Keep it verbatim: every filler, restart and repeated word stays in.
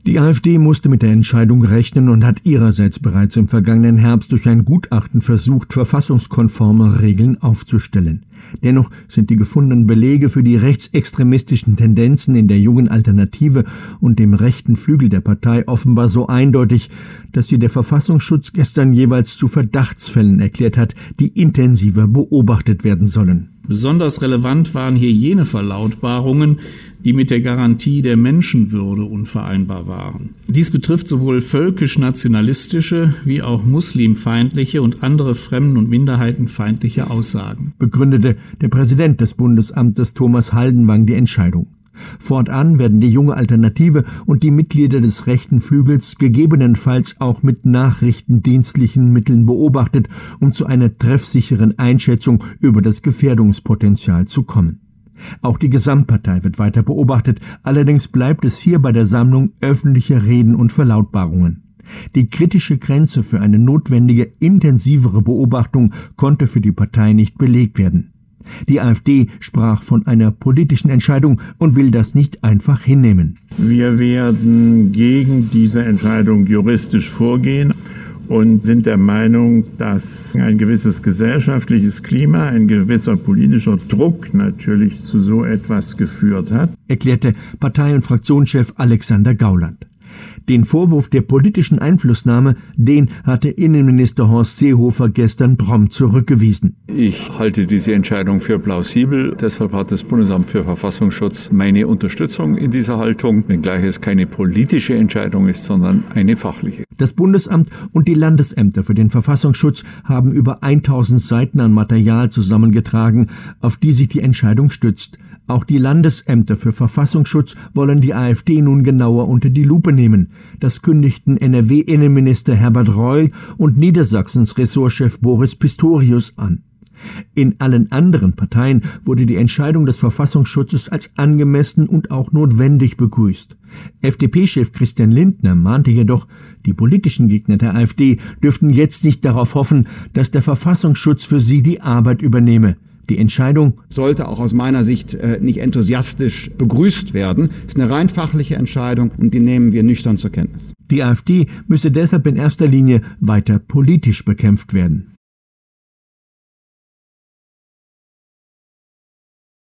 Die AfD musste mit der Entscheidung rechnen und hat ihrerseits bereits im vergangenen Herbst durch ein Gutachten versucht, verfassungskonforme Regeln aufzustellen. Dennoch sind die gefundenen Belege für die rechtsextremistischen Tendenzen in der Jungen Alternative und dem rechten Flügel der Partei offenbar so eindeutig, dass sie der Verfassungsschutz gestern jeweils zu Verdachtsfällen erklärt hat, die intensiver beobachtet werden sollen. Besonders relevant waren hier jene Verlautbarungen, die mit der Garantie der Menschenwürde unvereinbar waren. Dies betrifft sowohl völkisch-nationalistische wie auch muslimfeindliche und andere fremden- und minderheitenfeindliche Aussagen. Begründete der Präsident des Bundesamtes Thomas Haldenwang die Entscheidung. Fortan werden die Junge Alternative und die Mitglieder des rechten Flügels gegebenenfalls auch mit nachrichtendienstlichen Mitteln beobachtet, um zu einer treffsicheren Einschätzung über das Gefährdungspotenzial zu kommen. Auch die Gesamtpartei wird weiter beobachtet, allerdings bleibt es hier bei der Sammlung öffentlicher Reden und Verlautbarungen. Die kritische Grenze für eine notwendige, intensivere Beobachtung konnte für die Partei nicht belegt werden. Die AfD sprach von einer politischen Entscheidung und will das nicht einfach hinnehmen. Wir werden gegen diese Entscheidung juristisch vorgehen und sind der Meinung, dass ein gewisses gesellschaftliches Klima, ein gewisser politischer Druck natürlich zu so etwas geführt hat, erklärte Partei- und Fraktionschef Alexander Gauland. Den Vorwurf der politischen Einflussnahme, den hatte Innenminister Horst Seehofer gestern prompt zurückgewiesen. Ich halte diese Entscheidung für plausibel. Deshalb hat das Bundesamt für Verfassungsschutz meine Unterstützung in dieser Haltung, wenngleich es keine politische Entscheidung ist, sondern eine fachliche. Das Bundesamt und die Landesämter für den Verfassungsschutz haben über tausend Seiten an Material zusammengetragen, auf die sich die Entscheidung stützt. Auch die Landesämter für Verfassungsschutz wollen die AfD nun genauer unter die Lupe nehmen. Das kündigten N R W-Innenminister Herbert Reul und Niedersachsens Ressortchef Boris Pistorius an. In allen anderen Parteien wurde die Entscheidung des Verfassungsschutzes als angemessen und auch notwendig begrüßt. F D P-Chef Christian Lindner mahnte jedoch, die politischen Gegner der AfD dürften jetzt nicht darauf hoffen, dass der Verfassungsschutz für sie die Arbeit übernehme. Die Entscheidung sollte auch aus meiner Sicht äh, nicht enthusiastisch begrüßt werden. Es ist eine rein fachliche Entscheidung und die nehmen wir nüchtern zur Kenntnis. Die AfD müsse deshalb in erster Linie weiter politisch bekämpft werden.